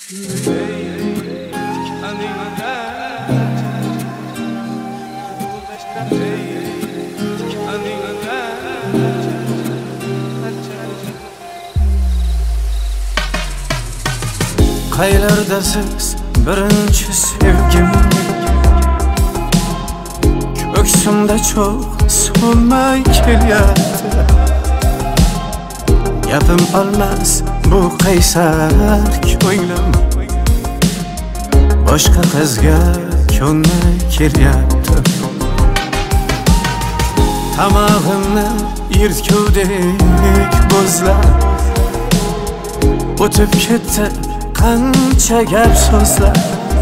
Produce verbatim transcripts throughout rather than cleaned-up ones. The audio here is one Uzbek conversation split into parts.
Qaylardasiz birinchi sevgim, ko'ksimda çok so'nmay kelyapti. Gapim olmas bu qaysar ko'nglim, boshqa qizga ko'nmay kelyapti. Tamog'imni yirtkudek bo'zlab o'tib ketdi qancha gap so'zlar.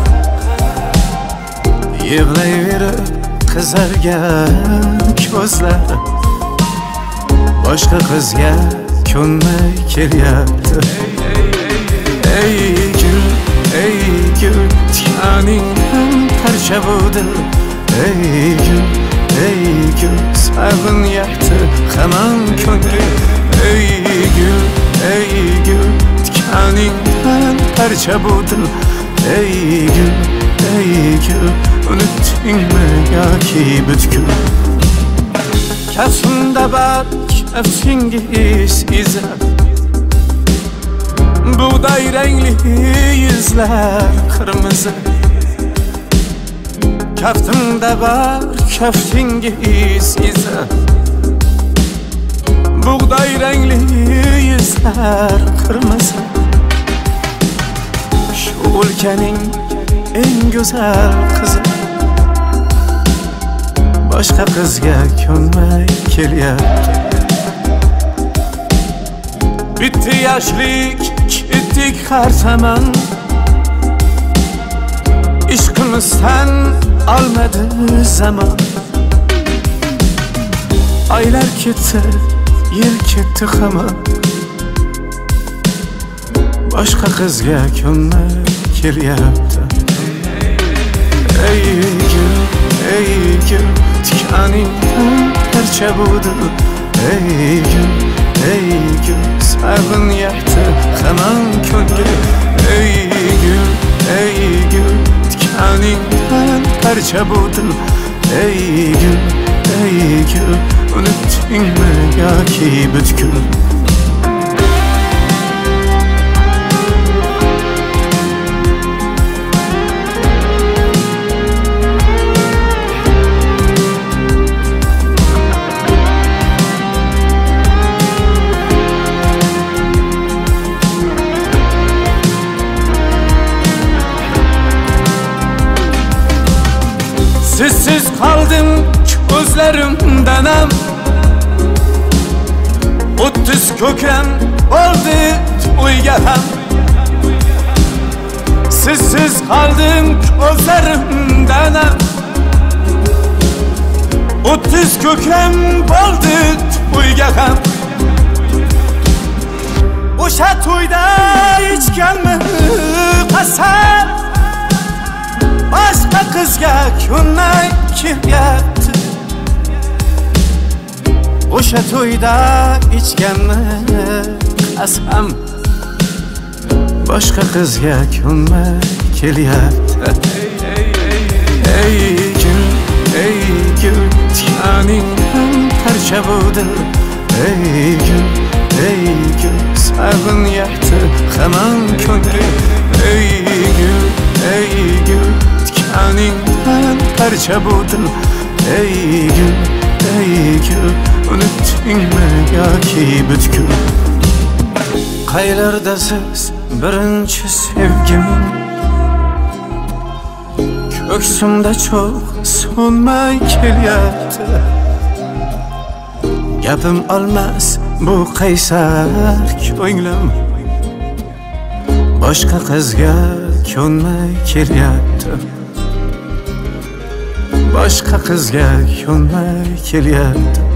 Yig'layverib qizargan ko'zlar, boshqa qizga ko'nmay kelyapti. Ey gul, ey gul, tikaningdan parcha bo'ldi. Ey gul, ey gul, sog'inyapti hamon ko'nglim. Ey gul, ey gul, tikaningdan parcha bo'ldi. Ey gul, ey gul, unutdingmi yoki butkul? Kaftimda bak nafsingiz izi, buğday rengli yüzler kırmızı. Kaftimda var kaftingiz izi, buğday rengli yüzler kırmızı. Şu ülkenin en güzel kızı, boshqa qizga ko'nmay kelyapti. Bitti yoshlik, ketdik har zamon. Ishqimizdan olmadi zamon. Oylar ketdi, yil ketdi hamon. Boshqa qizga ko'nmay kelyapti. Ey gul, ey gul, tikaningdan parcha bo'ldi. Ey gul, ey gul, sog'inyapti hamon ko'nglim. Ey gul, ey gul, tikaningdan parcha bo'ldi. Ey gul, ey gul, unutdingmi yoki butkul? Sizsiz kaldım gözlerimden am, o'ttiz ko'kram bo'ldi to'yga ham. Sizsiz kaldım gözlerimden am, o'ttiz ko'kram bo'ldi to'yga ham. O'sha to'yda ichganmi qasam, boshqa qizga ko'nmay kelyapti. O'sha to'yda ichganmi qasam, boshqa qizga ko'nmay kelyapti. Ey gul, ey gul, tikaningdan parcha bo'ldi. Ey gul, ey gul, sog'inyapti hamon ko'nglim. Ey gul, ey gul, tikaningdan parcha bo'ldi. Ey gul, ey gul, unutdingmi yoki butkul? Qaylardasiz birinchi sevgim, ko'ksimda çok so'nmay kelyapti. Gapim olmas bu qaysar ko'nglim, boshqa qizga ko'nmay kelyapti. Boshqa qizga ko'nmay kelyapti.